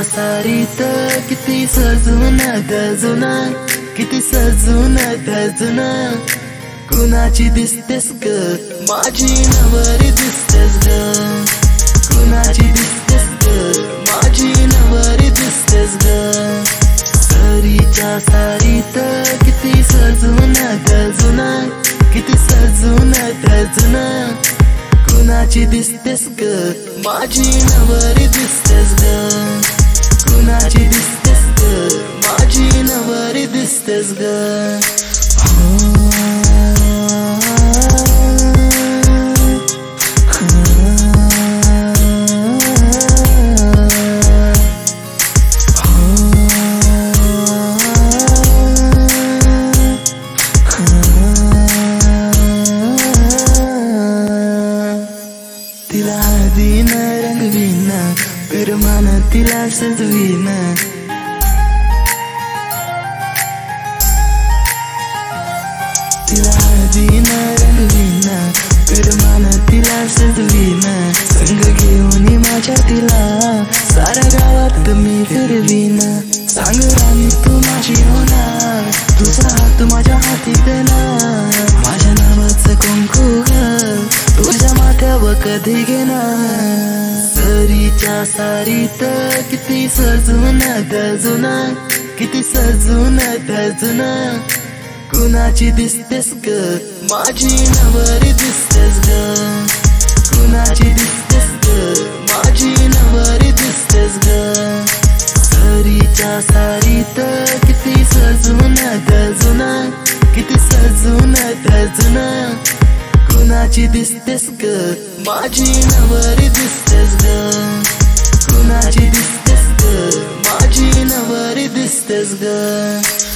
सारीत किती सजून धजून, किती सजून धजून, कुणाची दिसतेस ग माझी नवरी दिसतेस ग, कुणाची दिसतेस ग माझी नवरी दिसतेस ग. सरीच्या सारीत किती सजून धजून, किती सजून धजून, कुणाची दिसतेस ग माझी नवरी दिसतेस ग, कुणाची दिसतेस ग माझी नवरी दिसतेस ग. तिला हळदीन रंगवीन, पिरमान तिला सजवीन, तिला हळदीन रंगवीन, पिरमान तिला सजवीन, संग घेऊन माझ्या तिला साऱ्या गावात मी फिरवीन. सांग राणी तू माझी होणार, तुझा हात माझ्या हाती देणार, माझ्या नावाचं कुंकू ग तुझ्या माथ्यावर कधी घेणार. सरीच्या सारीत किती सजून धजून, किती सजून धजून, कुणाची दिसतेस ग माझी नवरी दिसतेस ग, कुणाची दिसतेस ग माझी नवरी दिसतेस ग. सरीच्या सारीत किती सजून धजून, किती सजून धजून, कुणाची दिसतेस ग माझी नवरी दिसतेस ग, कुणाची दिसतेस ग माझी नवरी दिसतेस ग.